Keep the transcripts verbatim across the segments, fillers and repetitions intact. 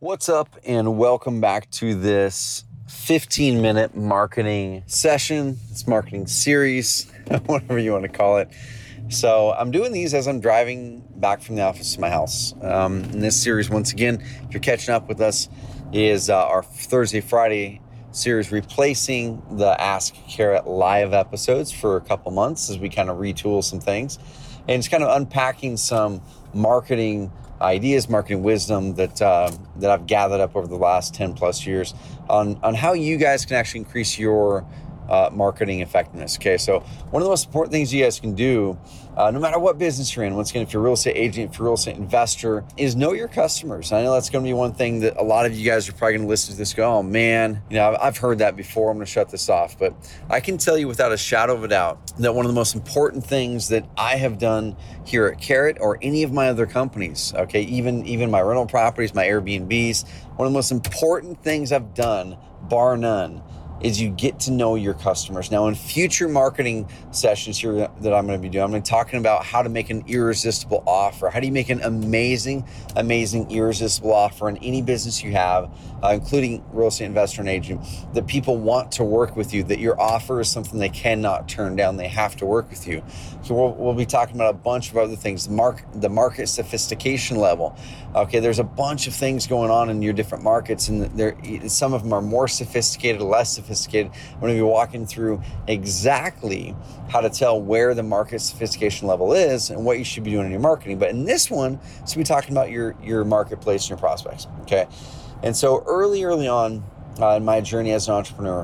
What's up, and welcome back to this fifteen minute marketing session, this marketing series, whatever you want to call it. So I'm doing these as I'm driving back from the office to my house. Um, in this series, once again, if you're catching up with us, is uh, our Thursday, Friday series, replacing the Ask Carrot live episodes for a couple months as we kind of retool some things, and it's kind of unpacking some marketing ideas, marketing wisdom that uh, that I've gathered up over the last ten plus years on, on how you guys can actually increase your uh, marketing effectiveness. Okay, so one of the most important things you guys can do, uh, no matter what business you're in, once again, if you're a real estate agent, if you're a real estate investor, is know your customers. I know that's going to be one thing that a lot of you guys are probably going to listen to this go, oh man, you know, I've heard that before, I'm going to shut this off. But I can tell you without a shadow of a doubt that one of the most important things that I have done here at Carrot or any of my other companies, okay, even, even my rental properties, my Airbnbs, one of the most important things I've done, bar none, is you get to know your customers. Now, in future marketing sessions here that I'm going to be doing, I'm going to be talking about how to make an irresistible offer. How do you make an amazing, amazing irresistible offer in any business you have, uh, including real estate investor and agent, that people want to work with you, that your offer is something they cannot turn down. They have to work with you. So we'll, we'll be talking about a bunch of other things, the, mark, the market sophistication level. Okay, there's a bunch of things going on in your different markets, and there, some of them are more sophisticated, less sophisticated. I'm going to be walking through exactly how to tell where the market sophistication level is and what you should be doing in your marketing. But in this one, so we're talking about your, your marketplace and your prospects, okay? And so early, early on uh, in my journey as an entrepreneur,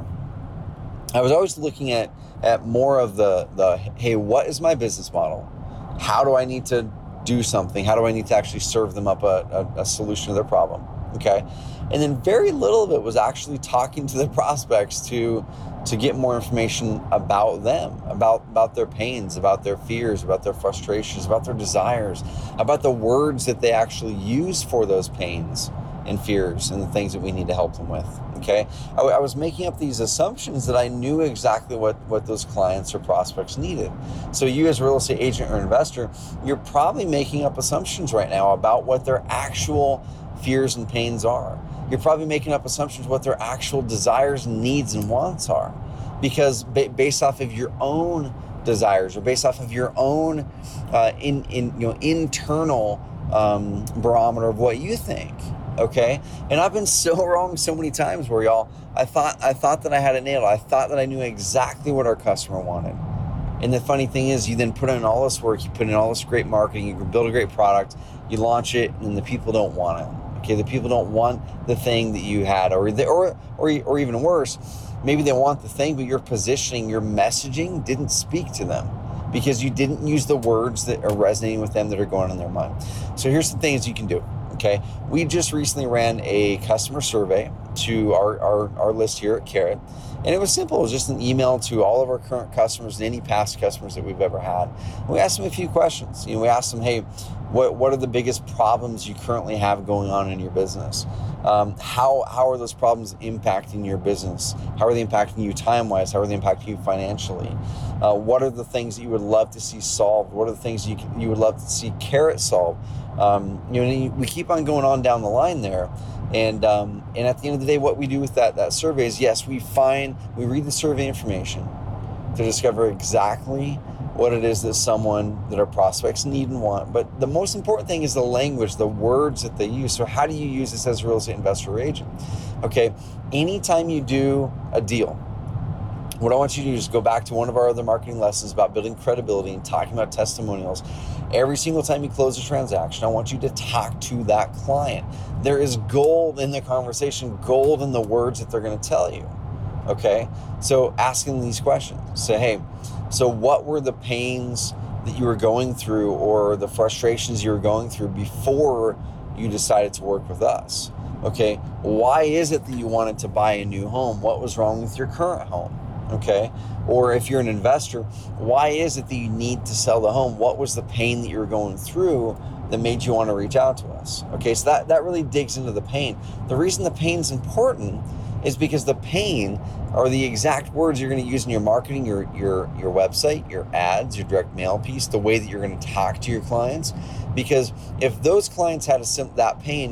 I was always looking at, at more of the, the, hey, what is my business model? How do I need to do something? How do I need to actually serve them up a, a, a solution to their problem? Okay. And then very little of it was actually talking to the prospects to to get more information about them, about, about their pains, about their fears, about their frustrations, about their desires, about the words that they actually use for those pains and fears and the things that we need to help them with. Okay. I, I was making up these assumptions that I knew exactly what, what those clients or prospects needed. So you as a real estate agent or investor, you're probably making up assumptions right now about what their actual fears and pains are. You're probably making up assumptions what their actual desires, needs, and wants are, because ba- based off of your own desires or based off of your own uh, in in you know internal um, barometer of what you think. Okay, and I've been so wrong so many times where y'all, I thought I thought that I had it nailed. I thought that I knew exactly what our customer wanted. And the funny thing is, you then put in all this work, you put in all this great marketing, you build a great product, you launch it, and the people don't want it. Okay, the people don't want the thing that you had, or the, or or or even worse, maybe they want the thing, but your positioning, your messaging didn't speak to them because you didn't use the words that are resonating with them, that are going in their mind. So here's some things you can do. Okay, we just recently ran a customer survey to our, our, our list here at Carrot, and it was simple. It was just an email to all of our current customers and any past customers that we've ever had. And we asked them a few questions. You know, we asked them, hey, what what are the biggest problems you currently have going on in your business? Um, how how are those problems impacting your business? How are they impacting you time-wise? How are they impacting you financially? Uh, what are the things that you would love to see solved? What are the things you you would love to see Carrot solve? Um, you know, we keep on going on down the line there. And um, and at the end of the day, what we do with that that survey is, yes, we find, we read the survey information to discover exactly what it is that someone, that our prospects need and want. But the most important thing is the language, the words that they use. So how do you use this as a real estate investor or agent? Okay, anytime you do a deal, what I want you to do is go back to one of our other marketing lessons about building credibility and talking about testimonials. Every single time you close a transaction, I want you to talk to that client. There is gold in the conversation, gold in the words that they're going to tell you. Okay, so asking these questions. Say, hey, so what were the pains that you were going through, or the frustrations you were going through before you decided to work with us? Okay, why is it that you wanted to buy a new home? What was wrong with your current home? Okay, or if you're an investor, why is it that you need to sell the home? What was the pain that you were going through that made you want to reach out to us? Okay, so that, that really digs into the pain. The reason the pain is important is because the pain are the exact words you're going to use in your marketing, your your your website, your ads, your direct mail piece, the way that you're going to talk to your clients. Because if those clients had a sim- that pain,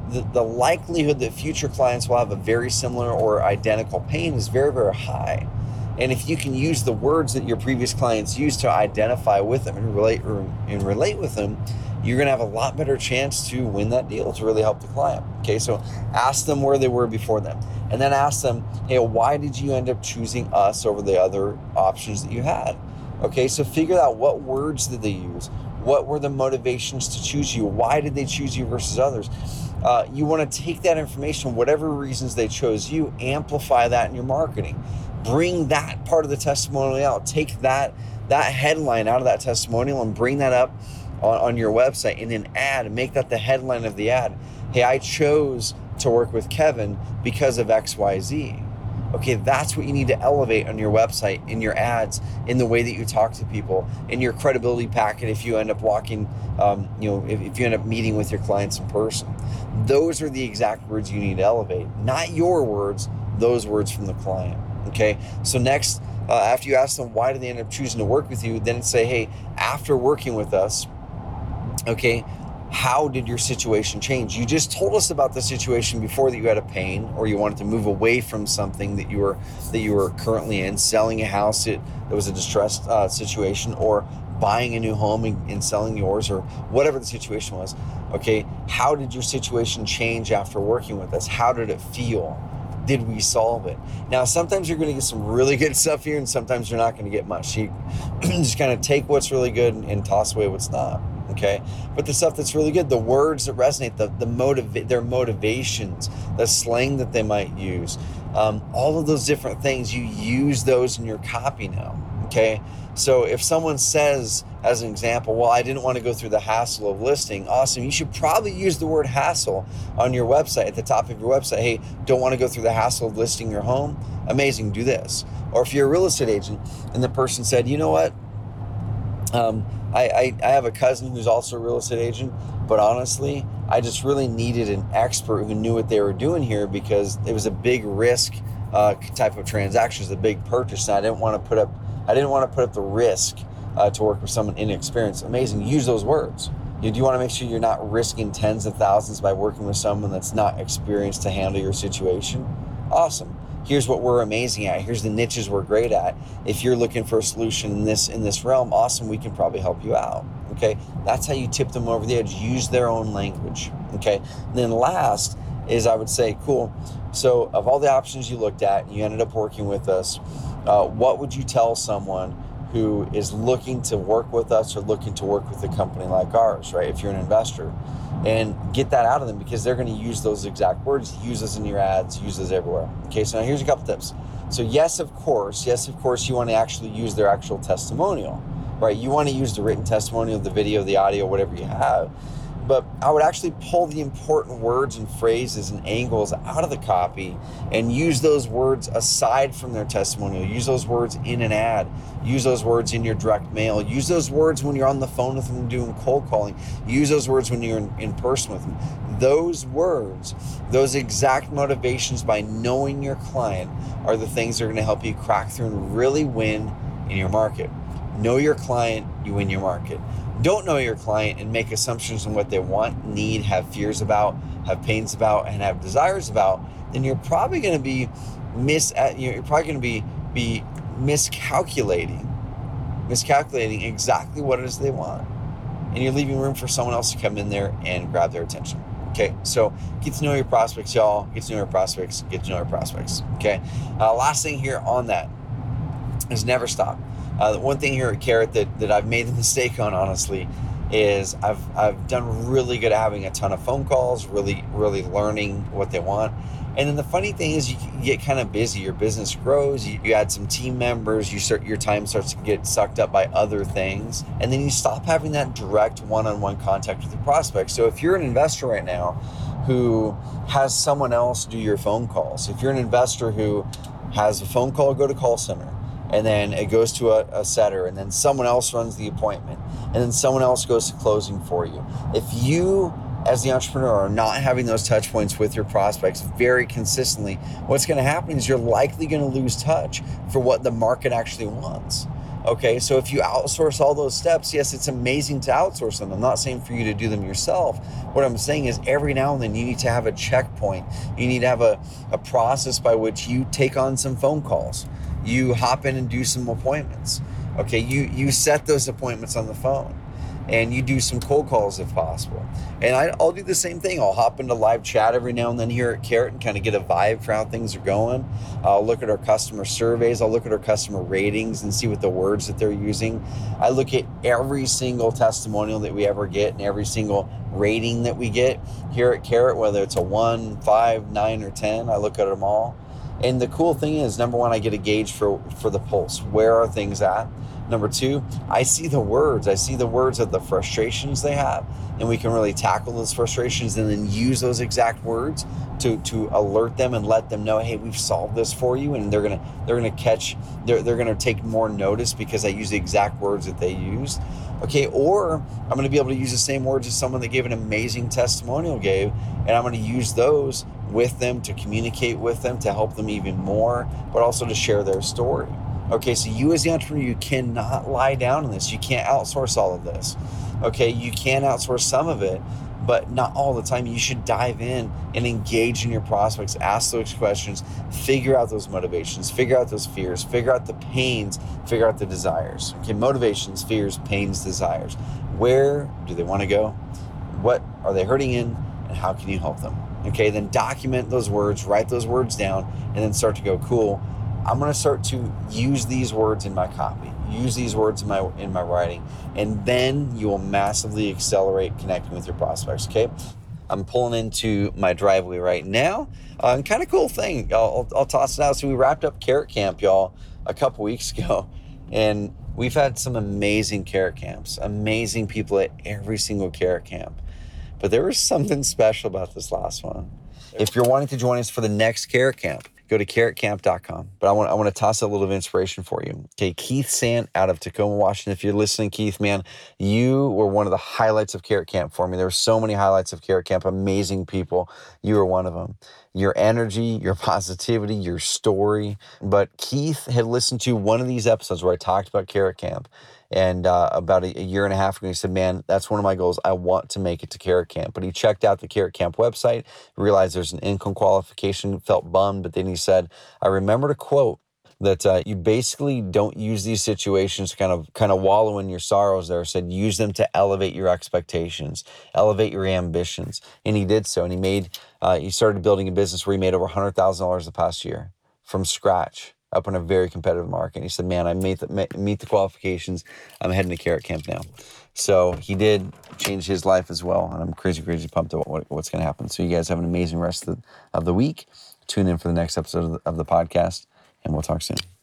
the, the likelihood that future clients will have a very similar or identical pain is very, very high. And if you can use the words that your previous clients used to identify with them and relate or, and relate with them, you're going to have a lot better chance to win that deal, to really help the client. Okay, so ask them where they were before them. And then ask them, hey, why did you end up choosing us over the other options that you had? Okay, so figure out what words did they use? What were the motivations to choose you? Why did they choose you versus others? Uh, you want to take that information, whatever reasons they chose you, amplify that in your marketing. Bring that part of the testimonial out. Take that that headline out of that testimonial and bring that up on, on your website in an ad and make that the headline of the ad. Hey, I chose to work with Kevin because of X Y Z. Okay, that's what you need to elevate on your website, in your ads, in the way that you talk to people, in your credibility packet if you end up walking, um, you know, if, if you end up meeting with your clients in person. Those are the exact words you need to elevate, not your words, those words from the client. Okay, so next, uh, after you ask them why did they end up choosing to work with you, then say, hey, after working with us, okay, how did your situation change? You just told us about the situation before that you had a pain or you wanted to move away from something that you were that you were currently in, selling a house that, that was a distressed uh, situation, or buying a new home and, and selling yours, or whatever the situation was. Okay, how did your situation change after working with us? How did it feel? Did we solve it? Now, sometimes you're going to get some really good stuff here, and sometimes you're not going to get much. So you just kind of take what's really good and, and toss away what's not. Okay, but the stuff that's really good, the words that resonate, the the motiva- their motivations, the slang that they might use, um, all of those different things, you use those in your copy now. Okay, so if someone says, as an example, well, I didn't want to go through the hassle of listing, awesome. You should probably use the word hassle on your website, at the top of your website. Hey, don't want to go through the hassle of listing your home? Amazing, do this. Or if you're a real estate agent and the person said, you know what, um, I, I, I have a cousin who's also a real estate agent, but honestly, I just really needed an expert who knew what they were doing here because it was a big risk uh, type of transaction, it was a big purchase, and I didn't want to put up I didn't want to put up the risk uh, to work with someone inexperienced. Amazing. Use those words. You do want to make sure you're not risking tens of thousands by working with someone that's not experienced to handle your situation. Awesome. Here's what we're amazing at. Here's the niches we're great at. If you're looking for a solution in this in this realm, awesome. We can probably help you out. Okay. That's how you tip them over the edge. Use their own language. Okay. And then last is, I would say, cool. So of all the options you looked at, and you ended up working with us, Uh, what would you tell someone who is looking to work with us or looking to work with a company like ours, right? If you're an investor, and get that out of them, because they're going to use those exact words, use those in your ads, use those everywhere. Okay, so now here's a couple tips. So yes, of course, yes, of course, you want to actually use their actual testimonial, right? You want to use the written testimonial, the video, the audio, whatever you have. But I would actually pull the important words and phrases and angles out of the copy and use those words aside from their testimonial. Use those words in an ad. Use those words in your direct mail. Use those words when you're on the phone with them doing cold calling. Use those words when you're in, in person with them. Those words, those exact motivations, by knowing your client, are the things that are going to help you crack through and really win in your market. Know your client, you win your market. Don't know your client and make assumptions on what they want, need, have fears about, have pains about, and have desires about, then you're probably going to be mis you're probably going to be be miscalculating, miscalculating exactly what it is they want, and you're leaving room for someone else to come in there and grab their attention. Okay, so get to know your prospects, y'all. Get to know your prospects. Get to know your prospects. Okay, uh, last thing here on that is never stop. Uh, the one thing here at Carrot that, that I've made a mistake on, honestly, is I've I've done really good at having a ton of phone calls, really, really learning what they want. And then the funny thing is you get kind of busy. Your business grows. You, you add some team members. You start your time starts to get sucked up by other things. And then you stop having that direct one-on-one contact with your prospects. So if you're an investor right now who has someone else do your phone calls, if you're an investor who has a phone call, go to call center, and then it goes to a, a setter, and then someone else runs the appointment, and then someone else goes to closing for you. If you, as the entrepreneur, are not having those touch points with your prospects very consistently, what's going to happen is you're likely going to lose touch for what the market actually wants. Okay, so if you outsource all those steps, yes, it's amazing to outsource them. I'm not saying for you to do them yourself. What I'm saying is every now and then you need to have a checkpoint. You need to have a, a process by which you take on some phone calls. You hop in and do some appointments. Okay, you, you set those appointments on the phone. And you do some cold calls if possible. And I, I'll do the same thing. I'll hop into live chat every now and then here at Carrot and kind of get a vibe for how things are going. I'll look at our customer surveys. I'll look at our customer ratings and see what the words that they're using. I look at every single testimonial that we ever get and every single rating that we get here at Carrot, whether it's a one, five, nine, or ten. I look at them all. And the cool thing is, number one, I get a gauge for, for the pulse. Where are things at? Number two, I see the words. I see the words of the frustrations they have, and we can really tackle those frustrations and then use those exact words to, to alert them and let them know, hey, we've solved this for you. And they're gonna they're gonna catch, they're they're gonna take more notice because I use the exact words that they use. Okay, or I'm gonna be able to use the same words as someone that gave an amazing testimonial gave, and I'm gonna use those with them to communicate with them to help them even more, but also to share their story. Okay, so you as the entrepreneur, you cannot lie down in this. You can't outsource all of this. Okay, you can outsource some of it, but not all the time. You should dive in and engage in your prospects, ask those questions, figure out those motivations, figure out those fears, figure out the pains, figure out the desires. Okay, motivations, fears, pains, desires. Where do they want to go? What are they hurting in? And how can you help them? Okay, then document those words, write those words down, and then start to go, cool, I'm going to start to use these words in my copy, use these words in my in my writing, and then you will massively accelerate connecting with your prospects, okay? I'm pulling into my driveway right now. Uh, and kind of cool thing, I'll, I'll toss it out. So we wrapped up Carrot Camp, y'all, a couple weeks ago, and we've had some amazing Carrot Camps, amazing people at every single Carrot Camp. But there was something special about this last one. If you're wanting to join us for the next Carrot Camp, go to carrot camp dot com. But I want I want to toss a little bit of inspiration for you. Okay, Keith Sant out of Tacoma, Washington. If you're listening, Keith, man, you were one of the highlights of Carrot Camp for me. There were so many highlights of Carrot Camp, amazing people. You were one of them. Your energy, your positivity, your story. But Keith had listened to one of these episodes where I talked about Carrot Camp. And uh, about a, a year and a half ago, he said, man, that's one of my goals. I want to make it to Carrot Camp. But he checked out the Carrot Camp website, realized there's an income qualification, felt bummed. But then he said, I remembered a quote that uh, you basically don't use these situations to kind of kind of wallow in your sorrows there. Said, use them to elevate your expectations, elevate your ambitions. And he did so. And he made, uh, he started building a business where he made over one hundred thousand dollars the past year from scratch, up in a very competitive market. And he said, man, I meet the, meet the qualifications. I'm heading to Carrot Camp now. So he did change his life as well. And I'm crazy, crazy pumped about what, what's going to happen. So you guys have an amazing rest of the, of the week. Tune in for the next episode of the, of the podcast, and we'll talk soon.